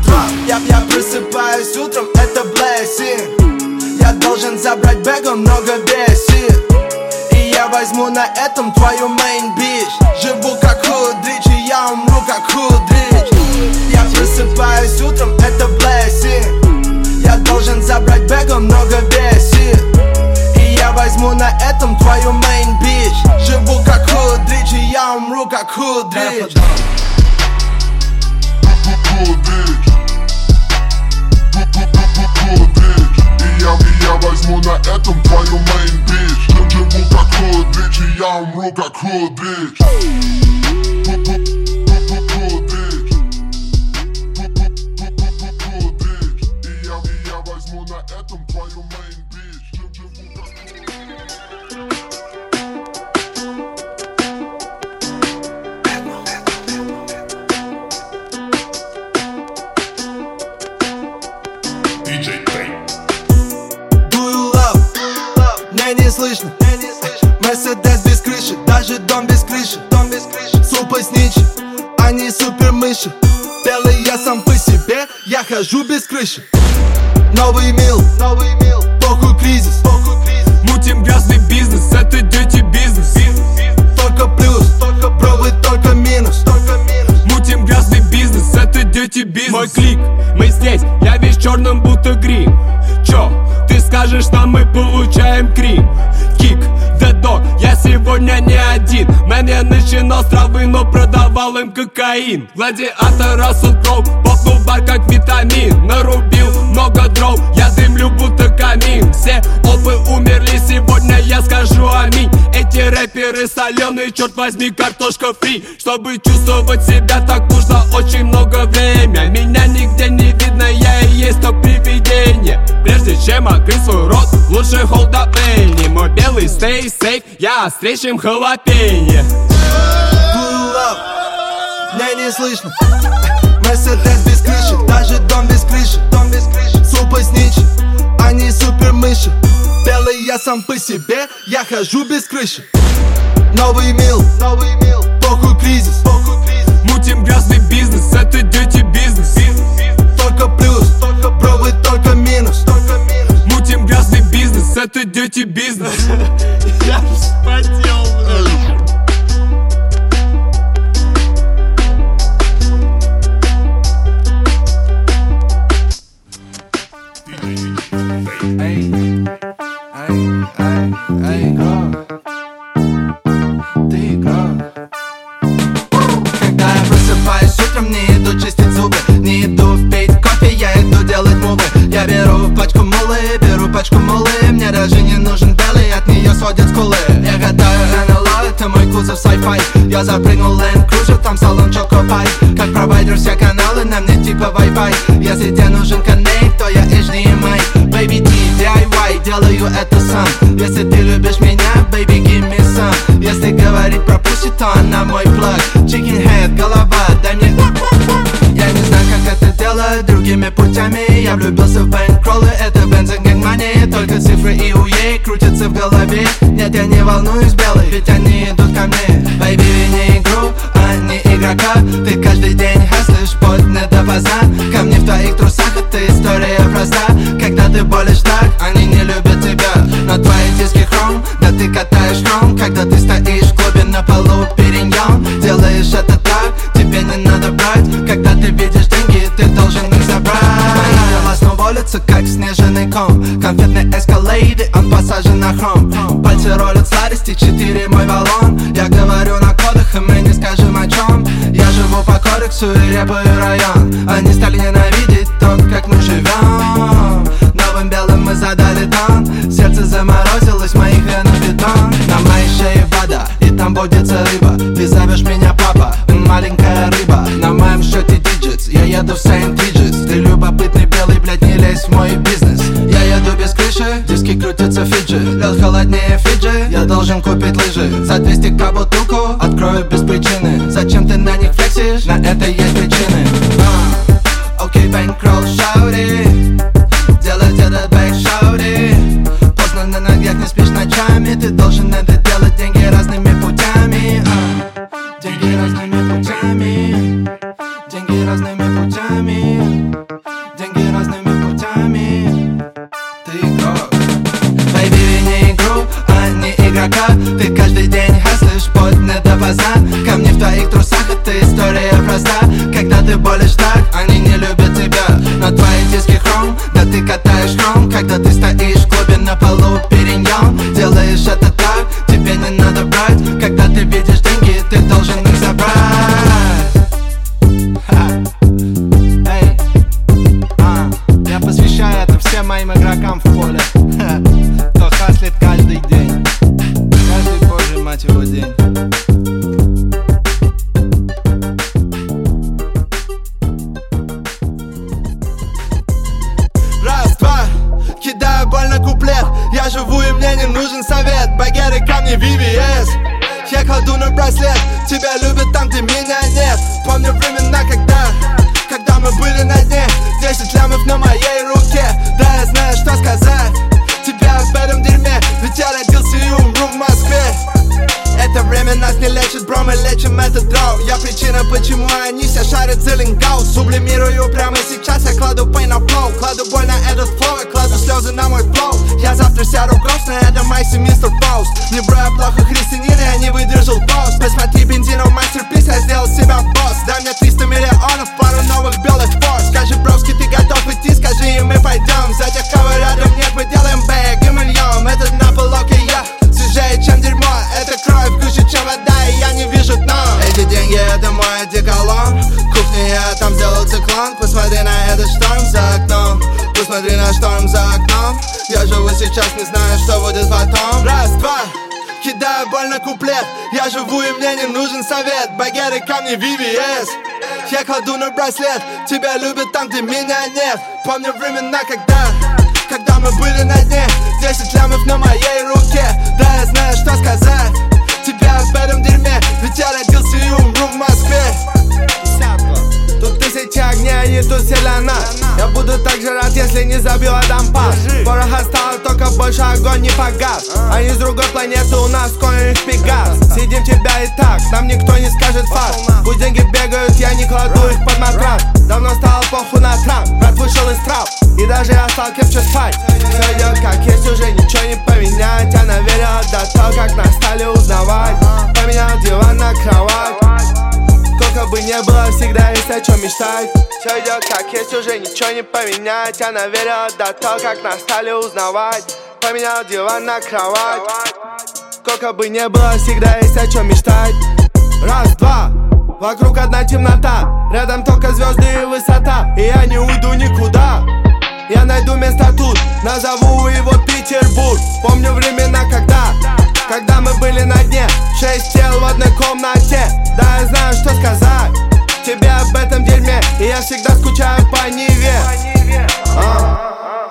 Я, я просыпаюсь утром, это blessing. Я должен забрать бэга, много бесит. И я возьму на этом твою main bitch. Живу как худрич, и я умру как худрич. Я просыпаюсь утром, это blessing. Я должен забрать бэга, много бесит. И я возьму на этом твою main bitch. Живу как худрич, и я умру как худрич. И я, и я возьму на этом твою main bitch. Живу как худрич, и я умру как худрич. И я, и я возьму на этом твою main bitch. Живу как не слышно, Мерседес без крыши, даже дом без крыши, дом без крыши. Супа сничи, они супер мыши. Белый я сам по себе, я хожу без крыши. Новый мил, новый мил, похуй кризис, похуй кризис. Мутим грязный бизнес, это дети бизнес. Только плюс, только провы, только минус, только минус. Мутим грязный бизнес, это дети бизнес. Мой клик, мы здесь, я весь черным будто грим. Чё, ты скажешь нам, мы получаем крим. Кик, the dog, я сегодня не один. Мэн, я начинал с травы, но продавал им кокаин. Гладиатор, Рассел Кроу, попнул бар как витамин. Нарубил много дров, я дымлю будто камин. Все опы умерли, сегодня я скажу аминь. Эти рэперы соленые, черт возьми, картошка фри. Чтобы чувствовать себя, так нужно очень много время. Меня нигде не видно, я и есть то привидение. Прежде чем открыть свой рот, лучше hold up мэнни. Мой белый stay safe, я острее, чем халапенье. Pull up, меня не слышно. Мерседес без крыши, даже дом без крыши, дом без крыши. Супа сничи, они супер мыши. Белый я сам по себе, я хожу без крыши. Новый мил, новый мил, похуй кризис, похуй кризис. Мутим грязный бизнес, это дети бизнес. Только плюс, только провы, только минус, только минус. Мутим грязный бизнес, это дети бизнес. Я вспотел, Эй, эй, эй, эй. скулы. Я катаю эн эл о, это мой кузов sci-fi. Я запрыгнул Land Cruiser, там салон Choco Pie. Как провайдер все каналы, на мне типа Wi-Fi. Если тебе нужен коннект, то я эйч ди эм ай. Baby D, ди ай вай, делаю это сам. Если ты любишь меня, baby, give me some. Если говорить про пусть, то она мой плаг. Chicken head, голова, дай мне. Я не знаю, как это делать другими путями. Я влюбился в бэнкроллы, это бензин gang money. Только цифры и уей крутятся в голове. Нет, я не волнуюсь, белый, ведь они идут ко мне. Baby, не игру, а не игрока. Ты каждый день хаслишь, поднят до поза. Ко мне в твоих трусах, это история проста. Когда ты болишь так, они не любят тебя. Но твои диски хром, да ты катаешь хром. Когда ты стоишь в клубе на полу периньон. Делаешь это так, тебе не надо брать. Когда ты видишь деньги, ты должен их забрать. Мои дела снова улица, как снежный ком. Конфетный эскалейд, он посажен на хром. Пальцы ролят сладости, четыре мой баллон. Я говорю на кодах, и мы не скажем о чем. Я живу по кодексу и рэпаю район. Они стали ненавидеть то, как мы живем. Новым белым мы задали тон. Сердце заморозилось, моих венах бетон. На моей шее вода, и там водится рыба. Ты зовешь меня папа, маленькая рыба. На моем счете диджитс, я еду в Сент-Риджес. Ты любопытный белый, блядь, не лезь в мой бизнес. Я еду без крыши, диски крутятся Фиджи. Лед холоднее Фиджи, я должен купить лыжи. За двести к бутылку открою без причины. Зачем ты на них флексишь? На это есть причины. Окей, бэнкролл, шауди. Делать этот бэк, шауди. Поздно на ногах, не спишь ночами. Ты должен это делать, деньги разными путями. Деньги разными путями. Деньги разными путями. Деньги разными путями. Ты игрок. Baby, не игру, а не игрока. Ты каждый день хаслишь, поднят до поза. Ко мне в твоих трусах, это история проста. Когда ты болишь так, они не любят тебя. Но твои диски хром, да ты катаешь хром. Когда ты стоишь в клубе на полу периньон. Делаешь это так, тебе не надо брать. Когда ты видишь деньги, ты должен их забрать. Эй, а, я посвящаю это всем моим игрокам в поле. Кто хаслит каждый день. Каждый божий, мать его, день. Раз, два, кидаю больно куплет. Я живу и мне не нужен совет. Багеры, камни, ви ви эс. Я кладу на браслет. Тебя любят там, где меня нет. Помню времена, когда Когда мы были на дне. Десять лямов на моей руке. Да, я знаю, что сказать тебя об этом дерьме. Ведь я родился и умру в Москве. Это время нас не лечит, бро, мы лечим этот дров. Я причина, почему они все шарят за лингау. Сублимирую прямо сейчас, я кладу pain на flow. Кладу боль на этот флоу, я кладу слезы на мой флоу. Я завтра сяду в гроз, на этом майсе мистер Фауст. Не бро, я плохо христианин, я не выдержал пост. Посмотри бензинов мастерпис, я сделал себя босс. Дай мне триста миллионов, пару новых белых форс. Скажи, бровски, ты готов идти, скажи, и мы пойдем. За тех, кого рядом нет, мы делаем бэг и миллион. Этот на полок и я свежее, чем дерьмо. Это кровь гуще, чем вода, и я не вижу дна. Эти деньги, это мой одеколон. Кухня, я там сделал циклон. Посмотри на этот шторм за окном. Посмотри на шторм за окном. Я живу сейчас, не знаю, что будет потом. Раз, два, кидаю больно куплет. Я живу и мне не нужен совет. Багеры, камни, ви ви эс. Я кладу на браслет. Тебя любят там, где меня нет. Помню времена, когда Когда мы были на дне. Десять лямов на моей руке. Да, я знаю, что сказать тебя об этом дерьме. Ведь я родился и умру в Москве. Тут тысячи огней, они тут селена. Я буду так же рад, если не забил Адам пас. Пороха стало, только больше огонь не погас. Они с другой планеты, у нас конь их пегас. Сидим тебя и так, нам никто не скажет факт. Пусть деньги бегают, я не кладу их под матрас. Давно стало похуй на трап, брат вышел из трап. И даже я стал крепче спать. Все идет как есть, уже ничего не поменять. Она верила до того, как нас стали узнавать. Поменял диван на кровать. Сколько бы не было, всегда есть о чем мечтать. Все идет как есть, уже ничего не поменять. Она верила до того, как нас стали узнавать. Поменял диван на кровать. Сколько бы не было, всегда есть о чем мечтать. Раз, два, вокруг одна темнота. Рядом только звезды и высота. И я не уйду никуда. Я найду место тут, назову его Петербург. Помню времена, когда были на дне. Шесть тел в одной комнате. Да, я знаю, что сказать тебе об этом дерьме, и я всегда скучаю по Ниве. а.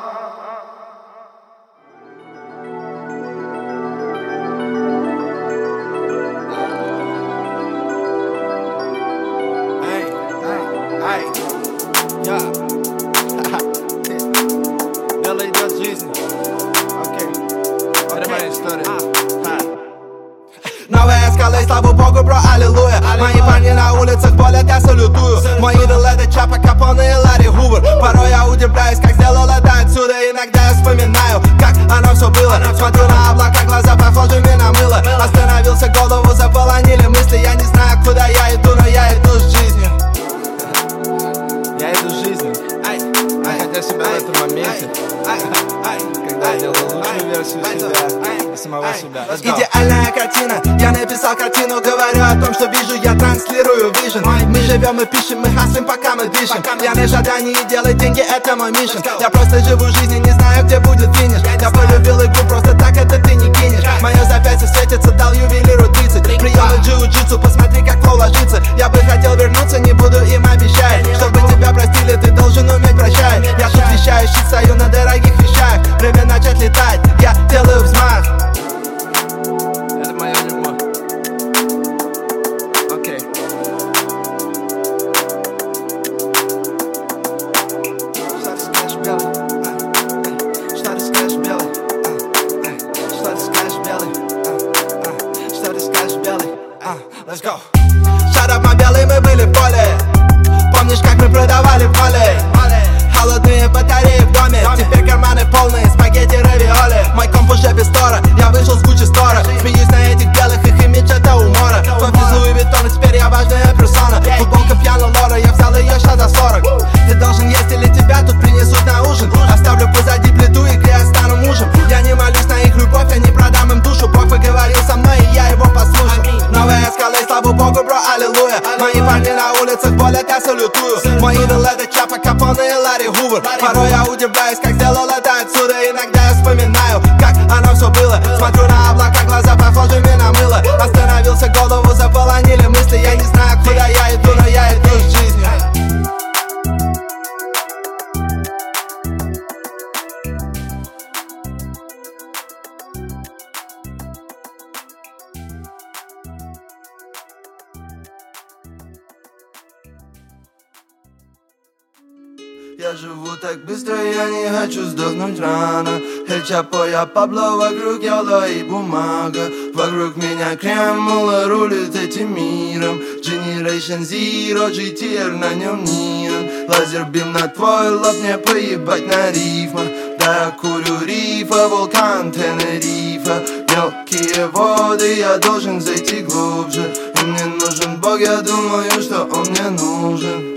Ай, я дело идет жизнь. Окей, это моя история. Новая скала, и слава Богу, бро, аллилуйя. Мои парни на улицах болят, я салютую. Мой идол это Чапа Капоне и Ларри Хувер. Порой я удивляюсь, как сделал это отсюда. Иногда я вспоминаю, как оно все было. Смотрю на облака, глаза похожими на мыло. Остановился, голову заполонили мысли. Я не знаю, куда я иду, но я иду с жизнью. Я иду с жизнью, находя себя в этом моменте, когда я делаю лучшую версию себя и самого себя. Идеальная картина, я написал картину, говорю о том, что вижу, я транслирую вижен. Мы живем и пишем, мы хаслим, пока мы дышим. Я на жадании делать деньги, это мой миссион. Я просто живу жизнью, не знаю, где будет финиш. Я полюбил игру, просто так это ты не кинешь. Мое запястье светится, дал ювелиру тридцать. Приемы джиу-джитсу, посмотри, как флоу ложится. Я бы хотел вернуться, не буду им обещать. Чтобы тебя простили, ты должен уметь прощать. Я тут вещаю, щит стою на дорогих вещах. Время начать летать, я делаю взмах. Это моя дерьмо. Окей. Что ты скажешь, белый? Что ты скажешь, белый? Что ты скажешь, белый? Что ты скажешь, белый? Let's go. Shut up, my белый, мы были в поле. Помнишь, как мы продавали в моле? Холодные батареи в доме, теперь карманы полные, спагетти, равиоли. Мой комп уже без стора, я вышел с кучи стора. Смеюсь на этих белых, их имидж это умора. Кофе Луи Виттон, и теперь я важная персона. Футболка пьяна Лора, я взял ее сейчас за сорок. Ты должен есть или тебя тут принесут на ужин. Оставлю позади плиту и грязь, стану мужем. Я не молюсь на их любовь, я не продам им душу. Бог поговорил со мной, и я его послушал. Новая скала, и слава Богу, бро, аллилуйя. Мои парни на улицах болят, я салютую. Мой идол это Чапа Капоне и Ларри Хувер. Порой я удивляюсь, как сделал это отсюда. Иногда я вспоминаю, как оно все было. Смотрю на облака, глаза похожими на мыло. Остановился, голову заполонили мысли. Я не знаю, куда я иду, но я иду с жизнью. Я живу так быстро, я не хочу сдохнуть рано. Эль Чапо, я Пабло, вокруг Йоло и бумага. Вокруг меня Кремула рулит этим миром. Generation Zero, джи ти ар на нем неон. Лазербим на твой лоб, мне поебать на рифма. Да я курю рифа, вулкан Тенерифа. Мелкие воды, я должен зайти глубже. И мне нужен Бог, я думаю, что он мне нужен.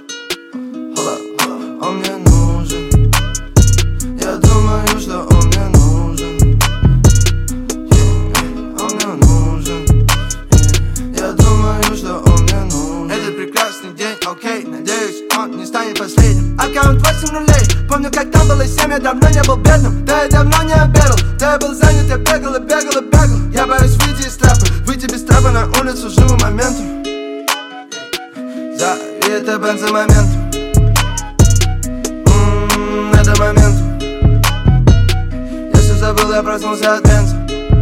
Он мне нужен. Я думаю, что он мне нужен. yeah. Он мне нужен. yeah. Я думаю, что он мне нужен. Этот прекрасный день, окей, надеюсь, он не станет последним. Аккаунт восемь нулей. Помню, как там было семь, я давно не был бедным. Да, я давно не обедал. Да, я был занят, я бегал и бегал и бегал. Я боюсь выйти из трапа. Выйти без трапа на улицу, живу моментом. Зови это бензо моментом. Это момент. Я все забыл, я проснулся от бенза.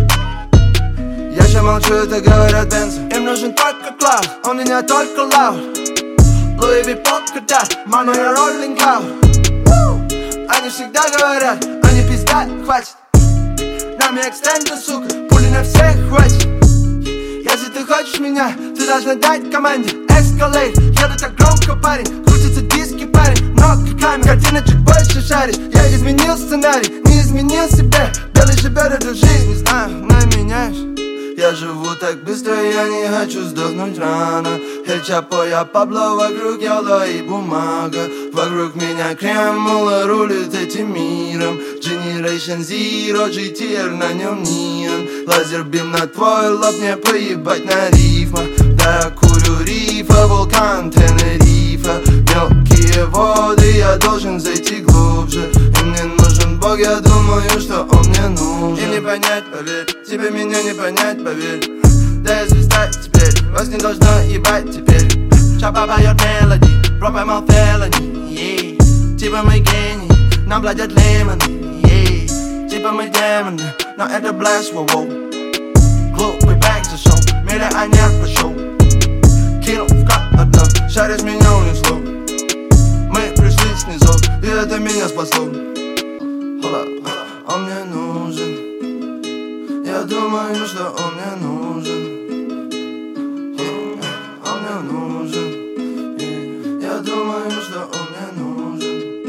Я еще молчу, это говорят бензы. Им нужен только клауд, он меня только лаут. Луи Ви Полка, да, мама, я роллинг аут. Они всегда говорят, они пиздят, хватит. Нам и экстенда, сука, пули на всех хватит. Если ты хочешь меня, ты должна дать команде. Эскалейт, еду так громко, парень. Крутится диски, парень, много камер. Картина чуть больше шаришь. Я изменил сценарий, не изменил себя. Белый живет эту жизнь, не знаю, но меняешь. Я живу так быстро, я не хочу сдохнуть рано. Эль Чапо, я Пабло, вокруг Йоло и бумага. Вокруг меня Кремула рулит этим миром. Generation Zero, джи ти ар на нем неон. Лазербим на твой лоб, мне поебать на рифма. Да, я курю рифа, вулкан Тенерифа. Мелкие воды, я должен зайти глубже. И мне нужен Бог. Ох, я думаю, что он мне нужен. И не понять, поверь, тебе меня не понять, поверь. Да я звезда теперь, вас не должно ебать теперь. Чапа поет мелоди, про поймал фелони, yeah. Типа мы гении, нам платят лемоны, yeah. Типа мы демоны, но это блэс, воу-воу. Глупый бэк за шоу, миллионер пошел. Кинул в кап одно, шаришь меня унесло. Мы пришли снизу, и это меня спасло. Hold up, он мне нужен. Я думаю, что он мне нужен.